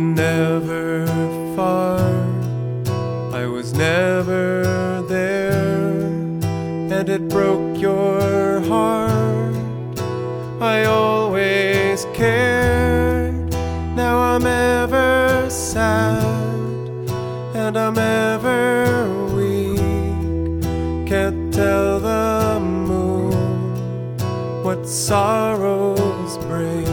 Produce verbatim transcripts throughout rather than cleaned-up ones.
never far, I was never there, and it broke your heart. I always cared. Now I'm ever sad, and I'm ever weak. Can't tell the moon what sorrows bring.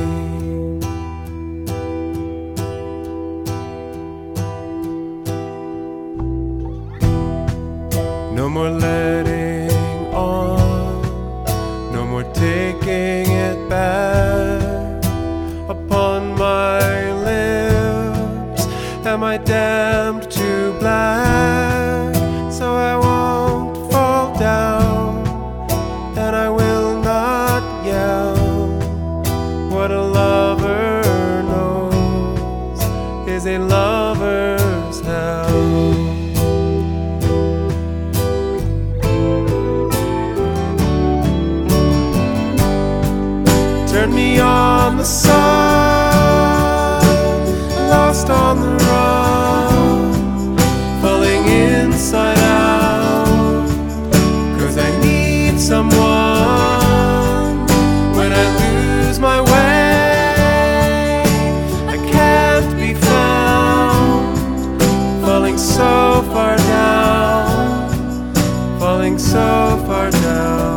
No more letting on, no more taking it back. Upon my lips am I damned to black. So I won't fall down, and I will not yell. What a lover knows is a lover's hell. Turn me on the sun, lost on the run, falling inside out, 'cause I need someone when I lose my way. I can't be found, falling so far down, falling so far down.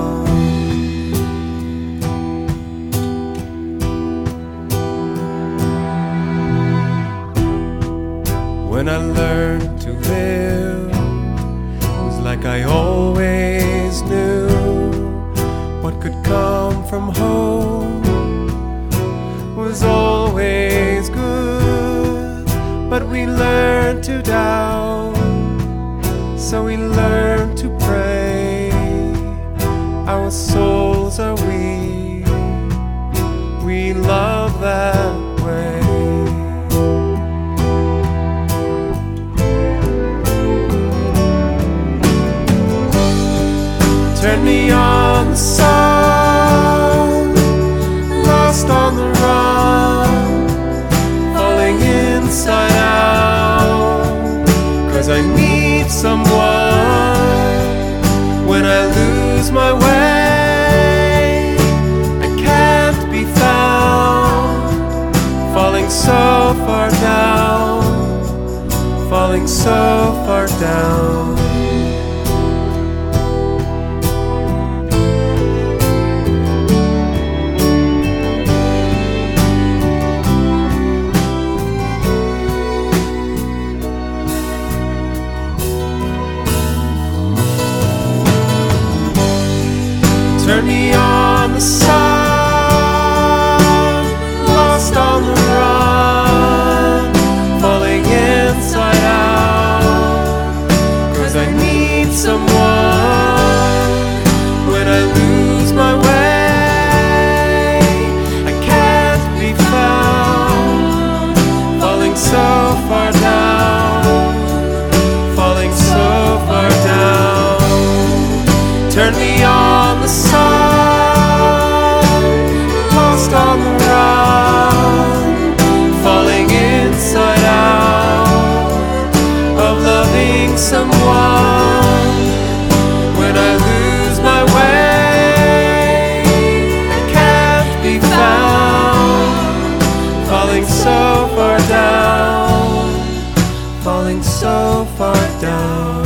When I learned to live, it was like I always knew what could come from home was always good. But we learned to doubt, so we learned to pray. Our souls are weak, we love that way. Turn me on the sun, lost on the run, falling inside out, 'cause I need someone when I lose my way. I can't be found, falling so far down, falling so far down. Turn me on the sun, lost on the run, falling inside out, 'cause I need someone when I lose my way. I can't be found, falling so far down, falling so far down. Turn me on the sun, lost on the run, falling inside out, of loving someone when I lose my way. I can't be found, falling so far down, falling so far down.